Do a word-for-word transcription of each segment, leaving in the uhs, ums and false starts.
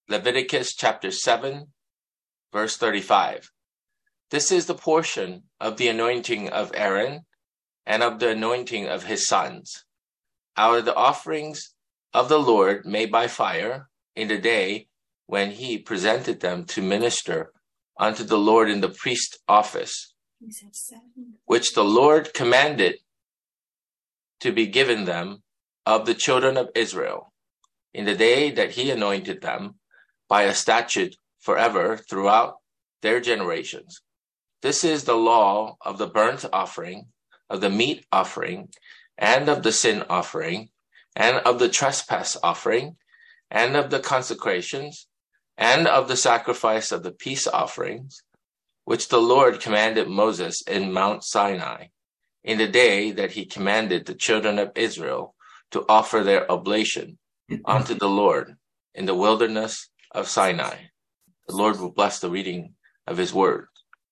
Leviticus chapter seven, verse thirty-five. This is the portion of the anointing of Aaron and of the anointing of his sons, out of the offerings of the Lord made by fire in the day when he presented them to minister unto the Lord in the priest office, which the Lord commanded to be given them of the children of Israel, in the day that he anointed them by a statute forever throughout their generations. This is the law of the burnt offering, of the meat offering, and of the sin offering, and of the trespass offering, and of the consecrations, and of the sacrifice of the peace offerings, which the Lord commanded Moses in Mount Sinai, in the day that he commanded the children of Israel to offer their oblation unto the Lord in the wilderness of Sinai. The Lord will bless the reading of his word.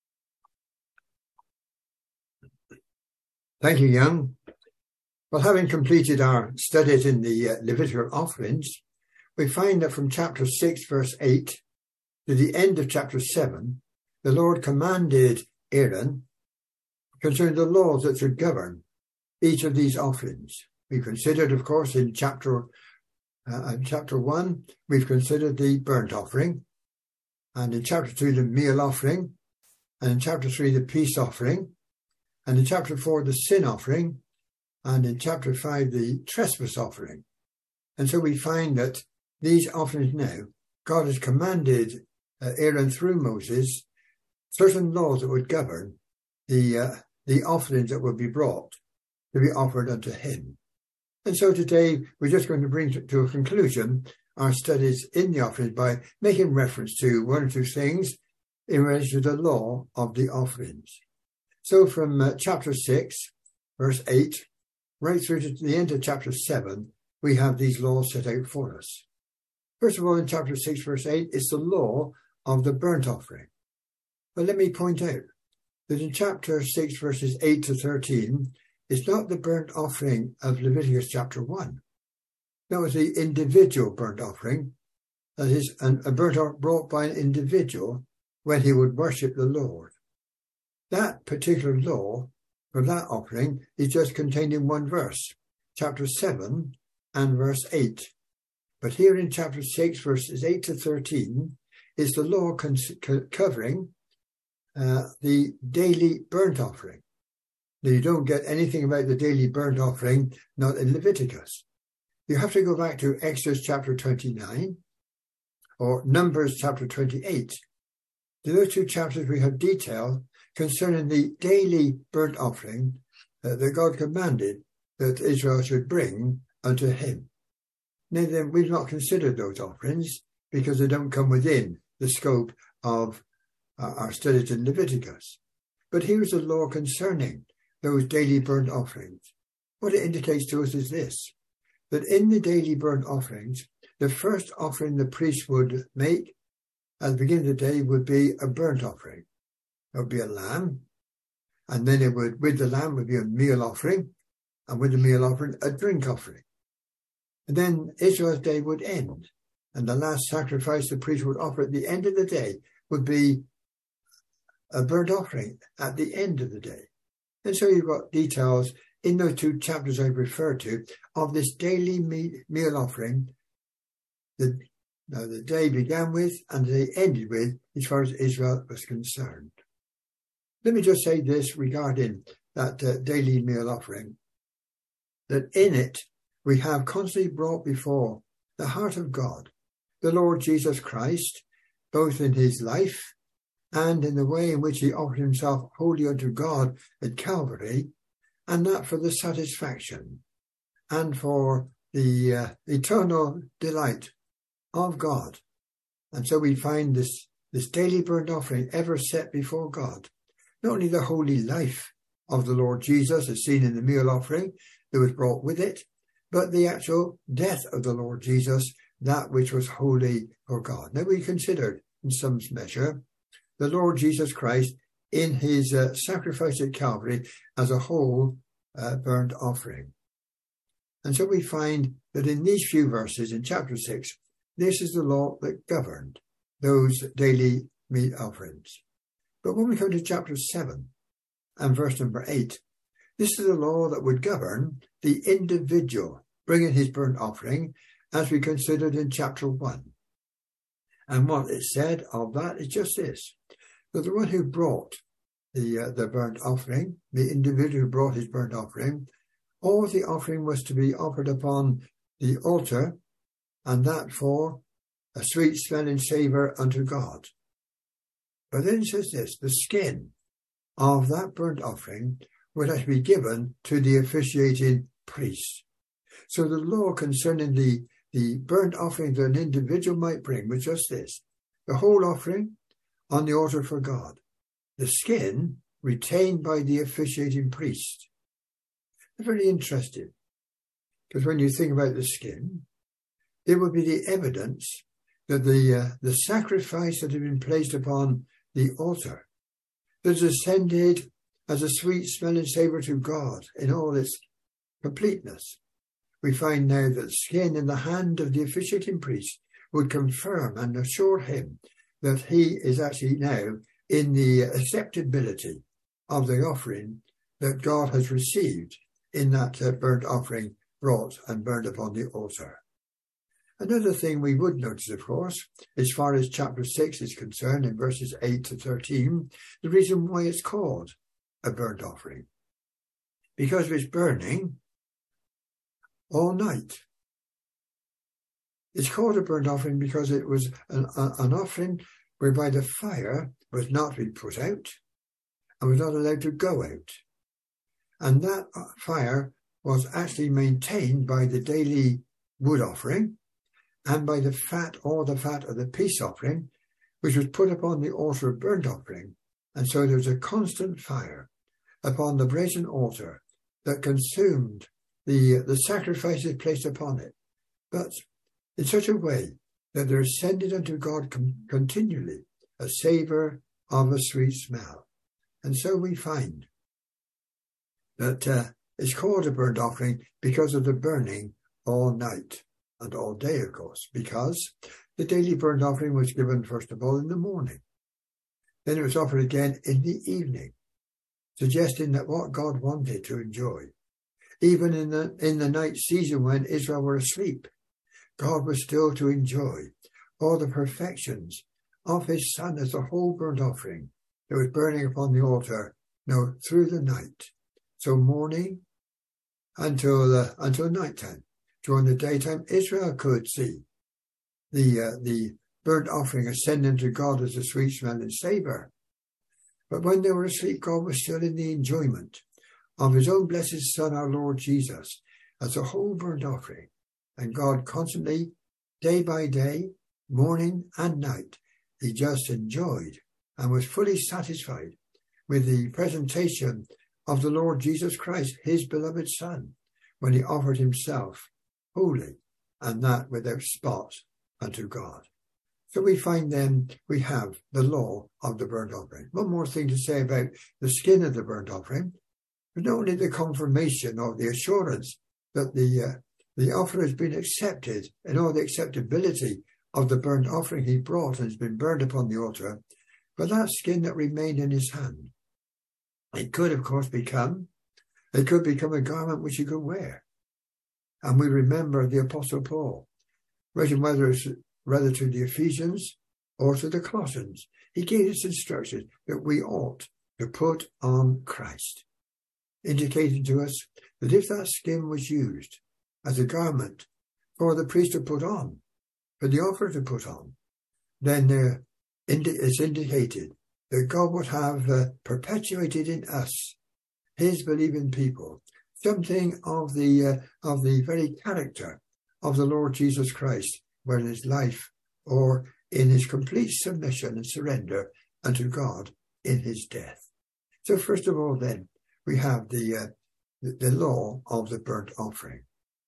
Thank you, Young. Well, having completed our studies in the uh, Levitical offerings, we find that from chapter six, verse eight, to the end of chapter seven, the Lord commanded Aaron concerning the laws that should govern each of these offerings. We considered, of course, in chapter uh, in chapter one, we've considered the burnt offering, and in chapter two, the meal offering, and in chapter three, the peace offering, and in chapter four, the sin offering, and in chapter five, the trespass offering. And so we find that these offerings now, God has commanded uh, Aaron through Moses certain laws that would govern the uh, the offerings that would be brought to be offered unto him. And so today we're just going to bring to, to a conclusion our studies in the offerings by making reference to one or two things in relation to the law of the offerings. So from uh, chapter six, verse eight, right through to the end of chapter seven, we have these laws set out for us. First of all, in chapter six, verse eight, it's the law of the burnt offering. But let me point out that in chapter six, verses eight to thirteen, it's not the burnt offering of Leviticus chapter one. That was the individual burnt offering, that is, an, a burnt offering brought by an individual when he would worship the Lord. That particular law for that offering is just contained in one verse, chapter seven and verse eight. But here in chapter six, verses eight to thirteen, is the law con- co- covering uh, the daily burnt offering. Now, you don't get anything about the daily burnt offering, not in Leviticus. You have to go back to Exodus chapter twenty-nine or Numbers chapter twenty-eight. In those two chapters, we have detail concerning the daily burnt offering uh, that God commanded that Israel should bring unto him. Now then, we've not considered those offerings because they don't come within the scope of uh, our studies in Leviticus. But here's the law concerning those daily burnt offerings. What it indicates to us is this, that in the daily burnt offerings, the first offering the priest would make at the beginning of the day would be a burnt offering. It would be a lamb, and then it would, with the lamb would be a meal offering, and with the meal offering, a drink offering. And then Israel's day would end, and the last sacrifice the priest would offer at the end of the day would be a burnt offering at the end of the day. And so you've got details in those two chapters I referred to of this daily me- meal offering that now the day began with and the day ended with as far as Israel was concerned. Let me just say this regarding that uh, daily meal offering, that in it we have constantly brought before the heart of God, the Lord Jesus Christ, both in his life and in the way in which he offered himself wholly unto God at Calvary, and that for the satisfaction and for the uh, eternal delight of God. And so we find this, this daily burnt offering ever set before God. Not only the holy life of the Lord Jesus as seen in the meal offering that was brought with it, but the actual death of the Lord Jesus, that which was holy for God. Now we considered in some measure the Lord Jesus Christ in his uh, sacrifice at Calvary as a whole uh, burnt offering. And so we find that in these few verses in chapter six, this is the law that governed those daily meat offerings. But when we come to chapter seven and verse number eight, this is the law that would govern the individual bringing his burnt offering, as we considered in chapter one. And what it said of that is just this, that the one who brought the uh, the burnt offering, the individual who brought his burnt offering, all the offering was to be offered upon the altar, and that for a sweet smelling savour unto God. But then it says this, the skin of that burnt offering would have to be given to the officiating priest. So the law concerning the, the burnt offering that an individual might bring was just this, the whole offering on the altar for God, the skin retained by the officiating priest. It's very interesting, because when you think about the skin, it would be the evidence that the uh, the sacrifice that had been placed upon the altar, that ascended as a sweet smelling savour to God in all its completeness. We find now that the skin in the hand of the officiating priest would confirm and assure him that he is actually now in the acceptability of the offering that God has received in that uh, burnt offering brought and burned upon the altar. Another thing we would notice, of course, as far as chapter six is concerned, in verses eight to thirteen, the reason why it's called a burnt offering. Because of its burning all night. It's called a burnt offering because it was an, an offering whereby the fire was not to be put out and was not allowed to go out. And that fire was actually maintained by the daily wood offering and by the fat or the fat of the peace offering, which was put upon the altar of burnt offering. And so there was a constant fire upon the brazen altar that consumed the, the sacrifices placed upon it, but in such a way that there ascended unto God com- continually a savour of a sweet smell. And so we find that uh, it's called a burnt offering because of the burning all night and all day, of course, because the daily burnt offering was given, first of all, in the morning. Then it was offered again in the evening, suggesting that what God wanted to enjoy, even in the, in the night season when Israel were asleep, God was still to enjoy all the perfections of his Son as a whole burnt offering that was burning upon the altar, no, through the night. So morning until uh, until nighttime. During the daytime, Israel could see the uh, the burnt offering ascending to God as a sweet smelling savour. But when they were asleep, God was still in the enjoyment of his own blessed Son, our Lord Jesus, as a whole burnt offering. And God constantly, day by day, morning and night, he just enjoyed and was fully satisfied with the presentation of the Lord Jesus Christ, his beloved Son, when he offered himself holy, and that without spot unto God. So we find then we have the law of the burnt offering. One more thing to say about the skin of the burnt offering, but not only the confirmation or the assurance that the uh, the offer has been accepted and all the acceptability of the burnt offering he brought and has been burned upon the altar, but that skin that remained in his hand, it could of course become, it could become a garment which he could wear. And we remember the Apostle Paul, writing whether it's rather to the Ephesians or to the Colossians, he gave us instructions that we ought to put on Christ, indicating to us that if that skin was used as a garment for the priest to put on, for the offerer to put on, then there it's indicated that God would have uh, perpetuated in us, his believing people, something of the uh, of the very character of the Lord Jesus Christ, whether in his life or in his complete submission and surrender unto God in his death. So first of all, then, we have the, uh, the, the law of the burnt offering.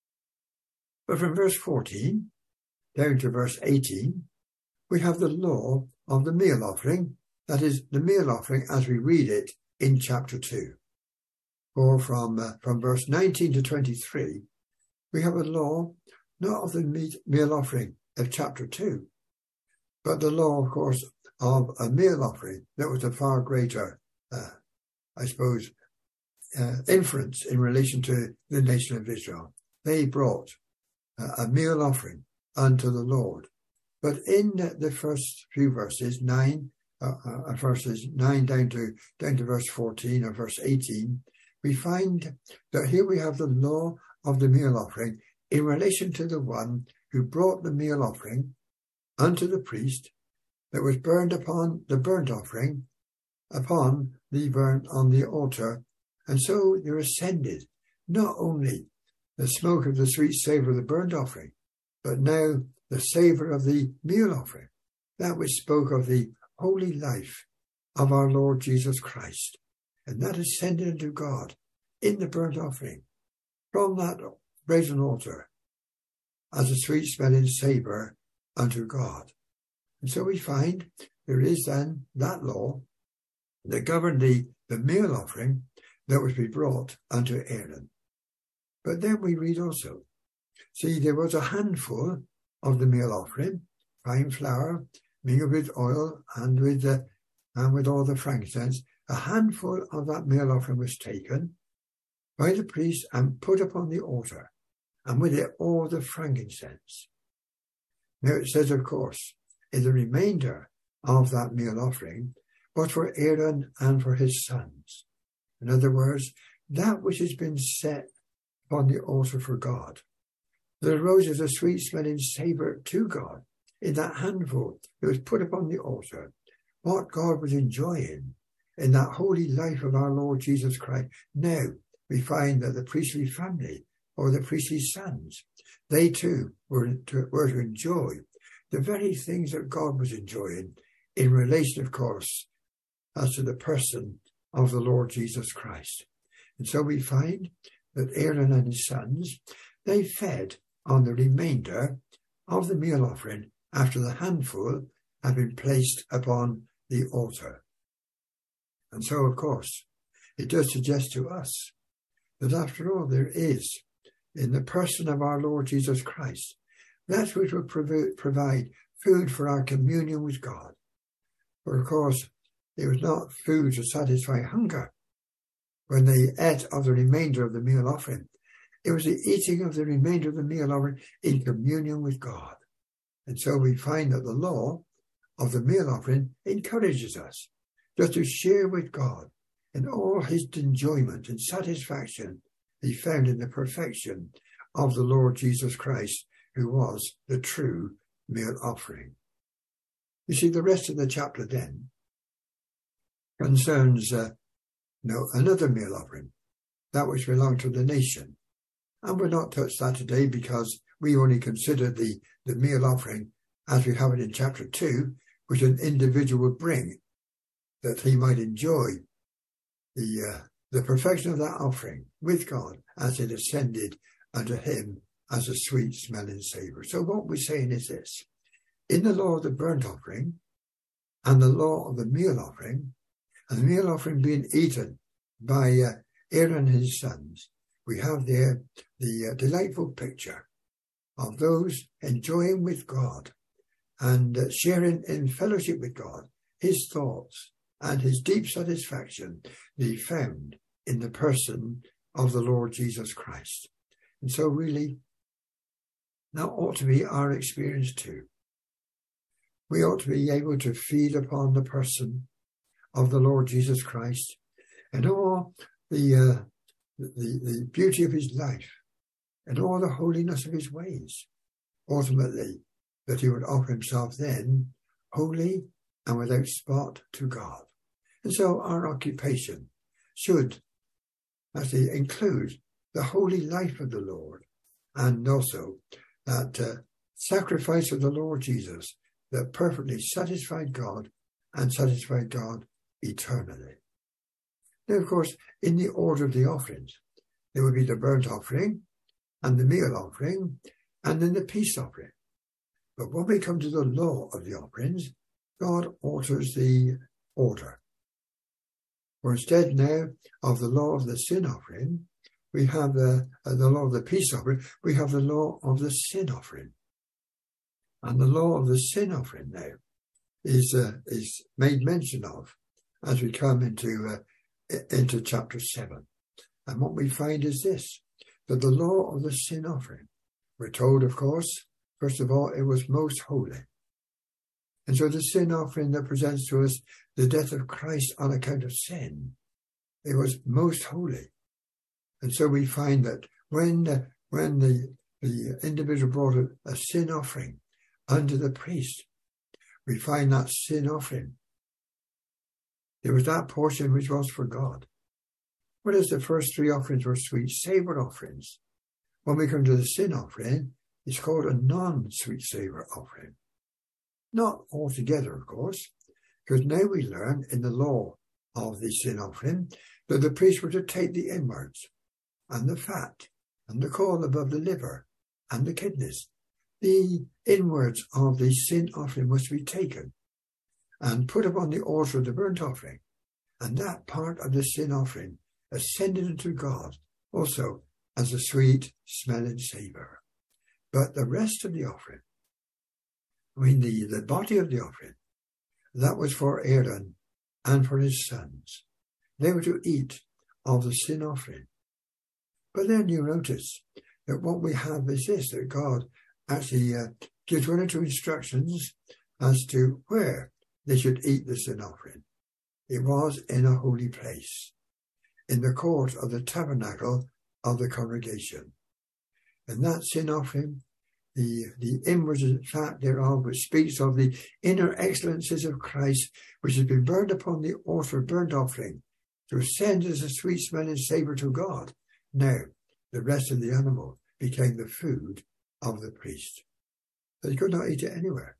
But from verse fourteen down to verse eighteen, we have the law of the meal offering, that is, the meal offering as we read it in chapter two. Or from uh, from verse nineteen to twenty-three, we have a law not of the meat, meal offering of chapter two. But the law, of course, of a meal offering, that was a far greater, uh, I suppose, uh, inference in relation to the nation of Israel. They brought uh, a meal offering unto the Lord. But in the first few verses, nine, uh, uh, verses nine down to down to verse fourteen or verse eighteen, we find that here we have the law of the meal offering in relation to the one who brought the meal offering unto the priest that was burned upon the burnt offering upon the burnt on the altar. And so there ascended not only the smoke of the sweet savour of the burnt offering, but now the savour of the meal offering, that which spoke of the holy life of our Lord Jesus Christ. And that ascended unto God in the burnt offering from that brazen altar as a sweet smelling savour unto God. And so we find there is then that law that governed the, the meal offering that was to be brought unto Aaron. But then we read also, see, there was a handful of the meal offering, fine flour, mingled with oil and with the, and with all the frankincense. A handful of that meal offering was taken by the priest and put upon the altar, and with it all the frankincense. Now it says, of course, in the remainder of that meal offering was for Aaron and for his sons. In other words, that which has been set upon the altar for God, that arose as a sweet smelling savour to God in that handful that was put upon the altar, what God was enjoying in that holy life of our Lord Jesus Christ. Now we find that the priestly family, or the priestly sons, they too were to, were to enjoy the very things that God was enjoying in relation, of course, as to the person of the Lord Jesus Christ. And so we find that Aaron and his sons, they fed on the remainder of the meal offering after the handful had been placed upon the altar. And so, of course, it does suggest to us that after all there is, in the person of our Lord Jesus Christ, that which will prov- provide food for our communion with God. For of course, it was not food to satisfy hunger when they ate of the remainder of the meal offering. It was the eating of the remainder of the meal offering in communion with God. And so we find that the law of the meal offering encourages us just to share with God in all his enjoyment and satisfaction he found in the perfection of the Lord Jesus Christ, who was the true meal offering. You see, the rest of the chapter then concerns uh, no, another meal offering, that which belonged to the nation. And we'll not touch that today because we only consider the, the meal offering as we have it in chapter two, which an individual would bring, that he might enjoy the uh, the perfection of that offering with God as it ascended unto him as a sweet smelling savour. So what we're saying is this: in the law of the burnt offering and the law of the meal offering, and the meal offering being eaten by uh, Aaron and his sons, we have there the uh, delightful picture of those enjoying with God and uh, sharing in fellowship with God his thoughts and his deep satisfaction that he found in the person of the Lord Jesus Christ. And so really, that ought to be our experience too. We ought to be able to feed upon the person of the Lord Jesus Christ and all the, uh, the, the beauty of his life and all the holiness of his ways. Ultimately, that he would offer himself then holy and without spot to God. And so our occupation should actually include the holy life of the Lord and also that uh, sacrifice of the Lord Jesus that perfectly satisfied God and satisfied God eternally. Now, of course, in the order of the offerings, there would be the burnt offering and the meal offering and then the peace offering. But when we come to the law of the offerings, God alters the order. For instead now of the law of the sin offering, we have the, uh, the law of the peace offering, we have the law of the sin offering. And the law of the sin offering now is uh, is made mention of as we come into uh, into chapter seven. And what we find is this, that the law of the sin offering, we're told, of course, first of all, it was most holy. And so the sin offering that presents to us the death of Christ on account of sin, it was most holy. And so we find that when uh, when the, the individual brought a, a sin offering unto the priest, we find that sin offering, there was that portion which was for God. Whereas the first three offerings were sweet savour offerings, when we come to the sin offering, it's called a non-sweet savour offering. Not altogether, of course, because now we learn in the law of the sin offering that the priests were to take the inwards and the fat and the caul above the liver and the kidneys. The inwards of the sin offering was to be taken and put upon the altar of the burnt offering, and that part of the sin offering ascended unto God also as a sweet smelling savour. But the rest of the offering, I mean the, the body of the offering, that was for Aaron and for his sons. They were to eat of the sin offering. But then you notice that what we have is this, that God actually uh, gives one or two instructions as to where they should eat the sin offering. It was in a holy place, in the court of the tabernacle of the congregation. And that sin offering, the, the inwards fat thereof, which speaks of the inner excellences of Christ, which has been burned upon the altar of burnt offering, to ascend as a sweet smelling savour to God. Now, the rest of the animal became the food of the priest. They could not eat it anywhere.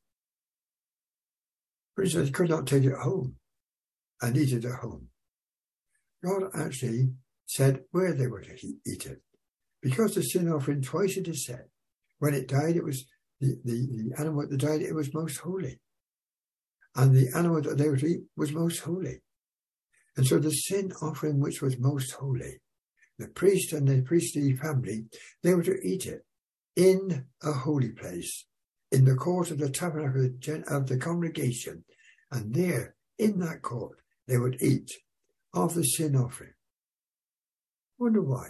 For instance, they could not take it home and eat it at home. God actually said where they were to eat it. Because the sin offering, twice it is said, when it died, it was the, the, the animal that died, it was most holy. And the animal that they were to eat was most holy. And so the sin offering, which was most holy, the priest and the priestly family, they were to eat it in a holy place, in the court of the tabernacle of the congregation. And there, in that court, they would eat of the sin offering. Wonder why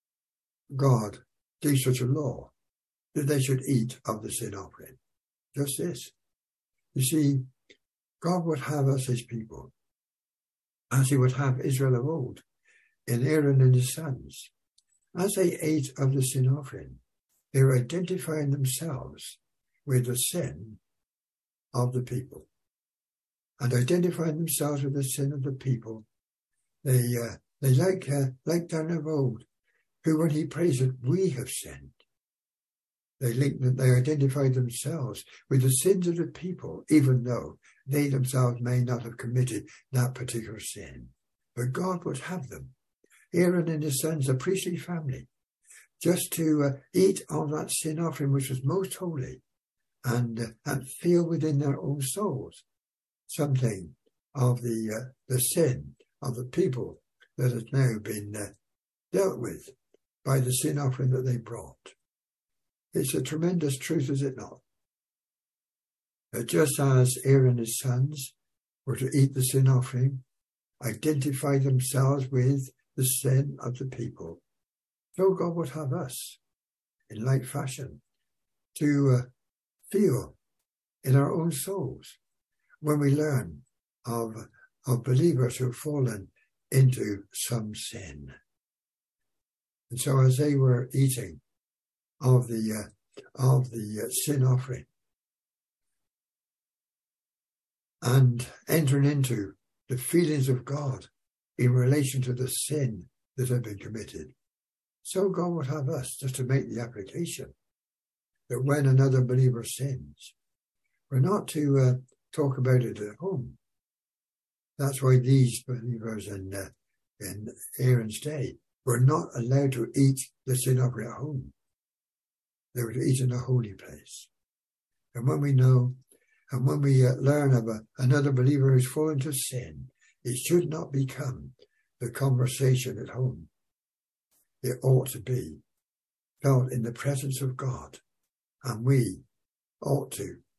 God gave such a law that they should eat of the sin offering. Just this. You see, God would have us his people, as he would have Israel of old, in Aaron and his sons. As they ate of the sin offering, they were identifying themselves with the sin of the people. And identifying themselves with the sin of the people, they uh, they like uh, like Daniel of old, who when he prays that we have sinned, they link that they identify themselves with the sins of the people, even though they themselves may not have committed that particular sin. But God would have them, Aaron and his sons, the priestly family, just to uh, eat of that sin offering which was most holy, and uh, and feel within their own souls something of the uh, the sin of the people that has now been uh, dealt with by the sin offering that they brought. It's a tremendous truth, is it not? That just as Aaron and his sons were to eat the sin offering, identify themselves with the sin of the people, so God would have us, in like fashion, to uh, feel in our own souls when we learn of, of believers who have fallen into some sin. And so as they were eating of the uh, of the uh, sin offering and entering into the feelings of God in relation to the sin that had been committed, so God would have us just to make the application that when another believer sins, we're not to uh, talk about it at home. That's why these believers in uh, in Aaron's day were not allowed to eat the sin offering at home. They were to eat in a holy place. And when we know, and when we uh, learn of a, another believer who's fallen to sin, it should not become the conversation at home. It ought to be felt in the presence of God. And we ought to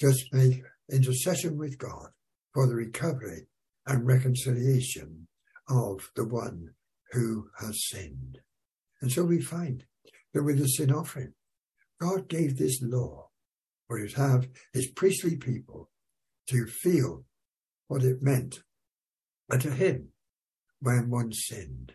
just make intercession with God for the recovery and reconciliation of the one who has sinned. And so we find that with the sin offering, God gave this law for you to have his priestly people to feel what it meant to him when one sinned.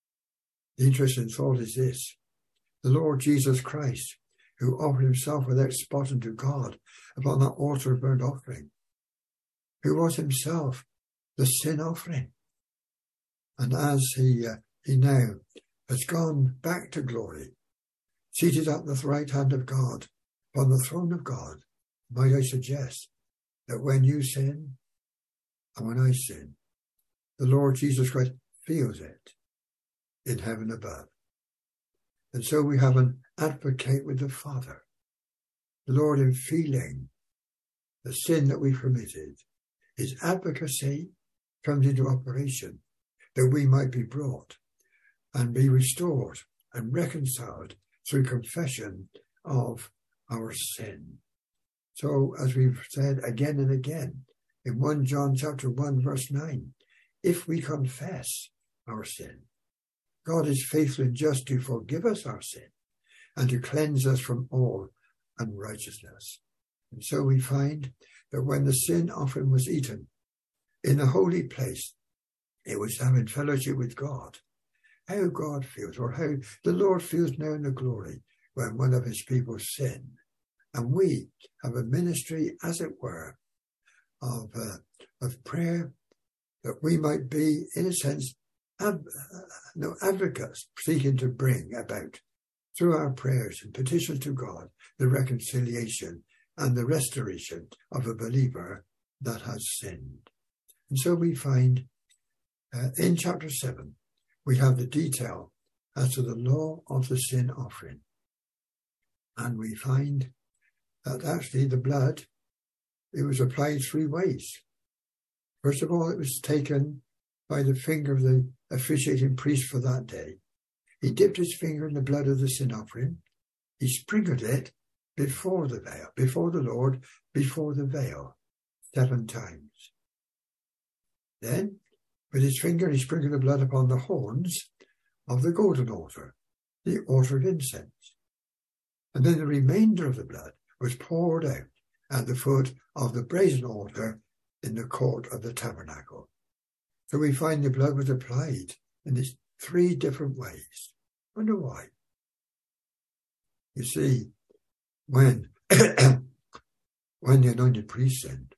The interesting thought is this: the Lord Jesus Christ, who offered himself without spot unto God upon that altar of burnt offering, who was himself the sin offering. And as he, uh, he now has gone back to glory, seated at the right hand of God, upon the throne of God, might I suggest that when you sin, and when I sin, the Lord Jesus Christ feels it in heaven above. And so we have an advocate with the Father. The Lord, in feeling the sin that we've committed, his advocacy comes into operation that we might be brought and be restored and reconciled through confession of our sin. So, as we've said again and again in First John chapter one, verse nine, if we confess our sin, God is faithful and just to forgive us our sin and to cleanse us from all unrighteousness. And so we find that when the sin offering was eaten in the holy place, it was having fellowship with God. How God feels, or how the Lord feels now in the glory when one of his people sin. And we have a ministry, as it were, of uh, of prayer, that we might be, in a sense, ab- uh, no advocates seeking to bring about, through our prayers and petitions to God, the reconciliation and the restoration of a believer that has sinned. And so we find uh, in chapter seven, we have the detail as to the law of the sin offering. And we find that actually the blood, it was applied three ways. First of all, it was taken by the finger of the officiating priest for that day. He dipped his finger in the blood of the sin offering. He sprinkled it before the veil, before the Lord, before the veil, seven times. Then, with his finger, he sprinkled the blood upon the horns of the golden altar, the altar of incense. And then the remainder of the blood was poured out at the foot of the brazen altar in the court of the tabernacle. So we find the blood was applied in these three different ways. Wonder why? You see, when, when the anointed priest sinned,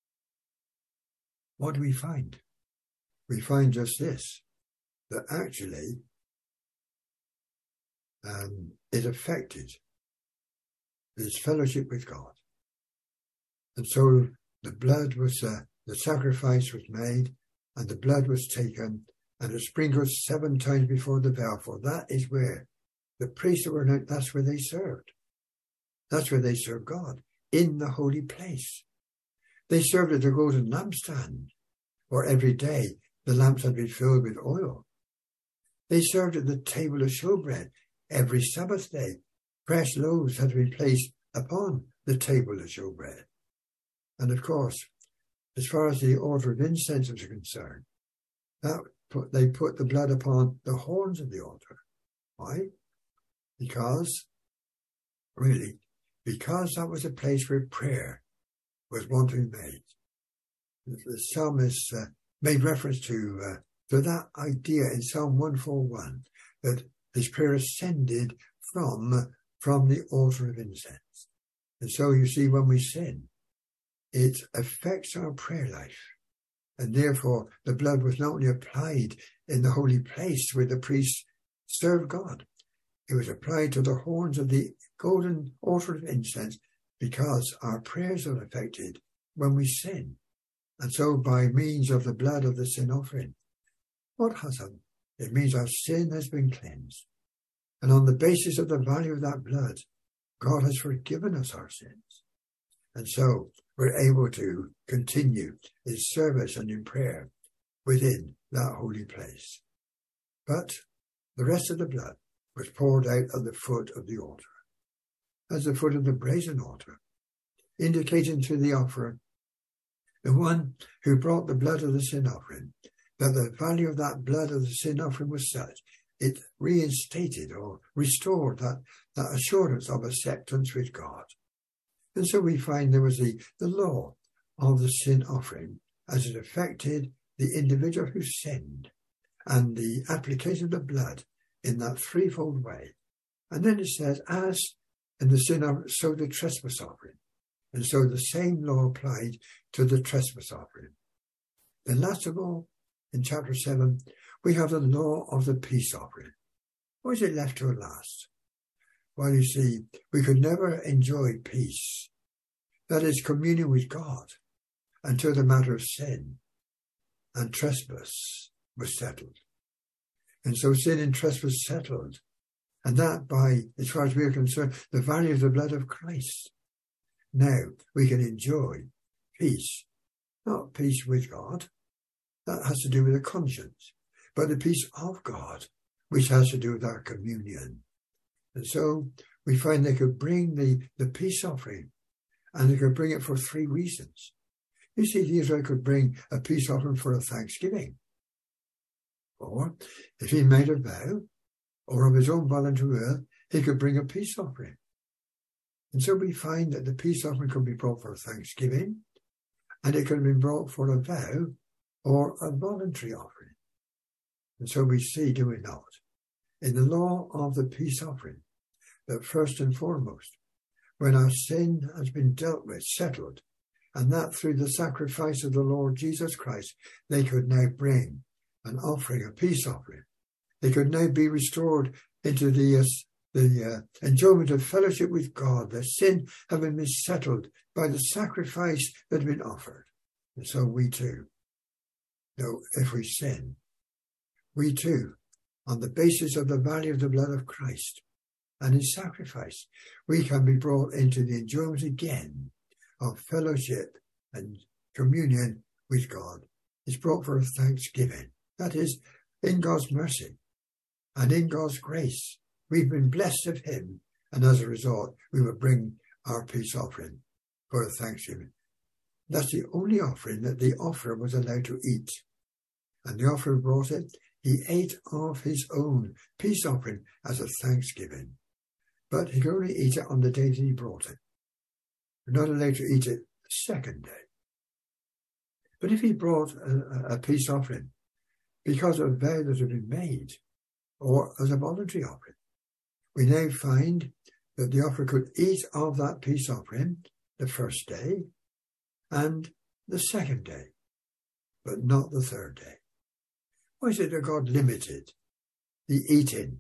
what do we find? We find just this, that actually um, it affected his fellowship with God. And so the blood was, uh, the sacrifice was made, and the blood was taken, and it sprinkled seven times before the veil, for that is where the priests were not, that's where they served. That's where they served God, in the holy place. They served at the golden lampstand, where every day the lamps had been filled with oil. They served at the table of showbread. Every Sabbath day, fresh loaves had been placed upon the table of showbread. And of course, as far as the altar of incense was concerned, that put, they put the blood upon the horns of the altar. Why? Because, really, because that was a place where prayer was wont to be made. The psalmist uh, made reference to, uh, to that idea in Psalm one forty-one, that his prayer ascended from, from the altar of incense. And so you see, when we sin, it affects our prayer life. And therefore, the blood was not only applied in the holy place where the priests served God, it was applied to the horns of the golden altar of incense, because our prayers are affected when we sin. And so by means of the blood of the sin offering, what has happened? It means our sin has been cleansed. And on the basis of the value of that blood, God has forgiven us our sins. And so we're able to continue in service and in prayer within that holy place. But the rest of the blood was poured out at the foot of the altar, as the foot of the brazen altar. indicating through the offerer, the one who brought the blood of the sin offering, that the value of that blood of the sin offering was such, it reinstated or restored that, that assurance of acceptance with God. And so we find there was the, the law of the sin offering as it affected the individual who sinned, and the application of the blood in that threefold way. And then it says, as in the sin offering, so the trespass offering. And so the same law applied to the trespass offering. Then last of all, in chapter seven, we have the law of the peace offering. Why is it left to last? Well, you see, we could never enjoy peace, that is communion with God, until the matter of sin and trespass was settled. And so sin and trespass settled, and that by, as far as we are concerned, the value of the blood of Christ. Now we can enjoy peace, not peace with God, that has to do with the conscience, but the peace of God, which has to do with our communion. And so we find they could bring the, the peace offering, and they could bring it for three reasons. You see, the Israel could bring a peace offering for a thanksgiving. Or, if he made a vow, or of his own voluntary will, he could bring a peace offering. And so we find that the peace offering could be brought for a thanksgiving, and it could have been brought for a vow or a voluntary offering. And so we see, do we not, in the law of the peace offering, that first and foremost, when our sin has been dealt with, settled, and that through the sacrifice of the Lord Jesus Christ, they could now bring an offering, a peace offering. They could now be restored into the, uh, the uh, enjoyment of fellowship with God, their sin having been settled by the sacrifice that had been offered. And so we too, though if we sin, we too, on the basis of the value of the blood of Christ and his sacrifice, we can be brought into the enjoyment again of fellowship and communion with God. It's brought for thanksgiving. That is, in God's mercy and in God's grace, we've been blessed of him, and as a result, we will bring our peace offering for thanksgiving. That's the only offering that the offerer was allowed to eat. And the offerer brought it. He ate of his own peace offering as a thanksgiving. But he could only eat it on the day that he brought it. We're not allowed to eat it the second day. But if he brought a, a peace offering because of a vow that had been made, or as a voluntary offering, we now find that the offerer could eat of that peace offering the first day and the second day, but not the third day. Why is it that God limited the eating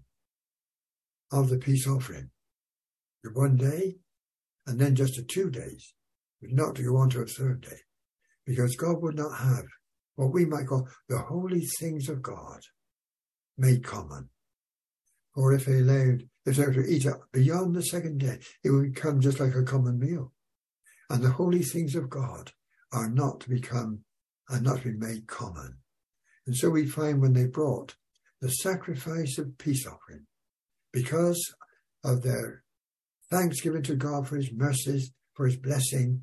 of the peace offering to one day and then just to two days, but not to go on to a third day? Because God would not have what we might call the holy things of God made common. Or if they allowed, if they were to eat it beyond the second day, it would become just like a common meal. And the holy things of God are not to become, are not to be made common. And so we find when they brought the sacrifice of peace offering, because of their thanksgiving to God for his mercies, for his blessing,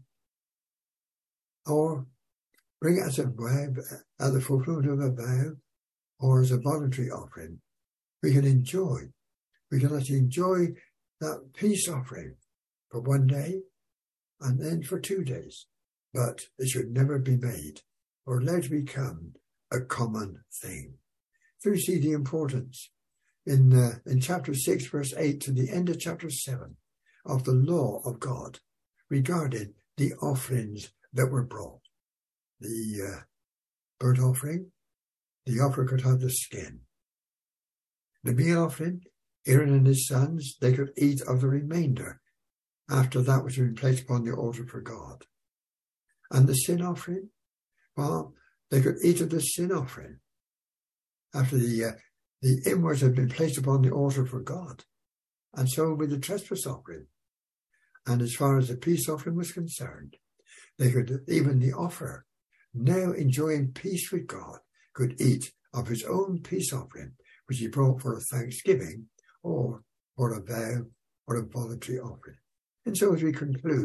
or bring it as a vow, as the fulfillment of a vow, or as a voluntary offering, we can enjoy, we can actually enjoy that peace offering for one day and then for two days. But it should never be made or allowed to become a common thing. So you see the importance in uh, in chapter six, verse eight to the end of chapter seven of the law of God regarding the offerings that were brought. The uh, burnt offering, the offerer could have the skin. The meal offering, Aaron and his sons, they could eat of the remainder after that which had been placed upon the altar for God. And the sin offering, well, they could eat of the sin offering after the uh, the inwards had been placed upon the altar for God. And so with the trespass offering. And as far as the peace offering was concerned, they could, even the offerer, now enjoying peace with God, could eat of his own peace offering, which he brought for a thanksgiving or for a vow or a voluntary offering. And so as we conclude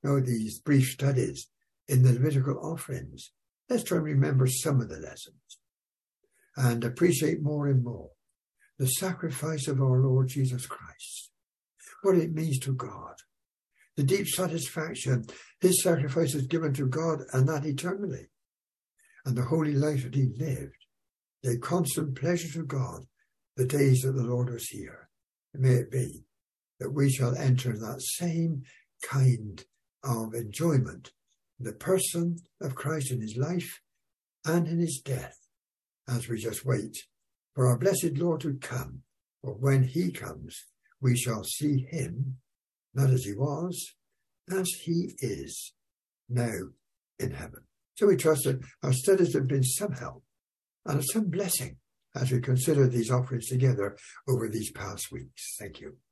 know, these brief studies in the Levitical offerings, let's try and remember some of the lessons and appreciate more and more the sacrifice of our Lord Jesus Christ, what it means to God, the deep satisfaction his sacrifice is given to God, and that eternally, and the holy life that he lived, gave constant pleasure to God the days that the Lord was here. And may it be that we shall enter that same kind of enjoyment in the person of Christ in his life and in his death, as we just wait for our blessed Lord to come. For when he comes, we shall see him, not as he was, as he is now in heaven. So we trust that our studies have been some help and of some blessing as we consider these offerings together over these past weeks. Thank you.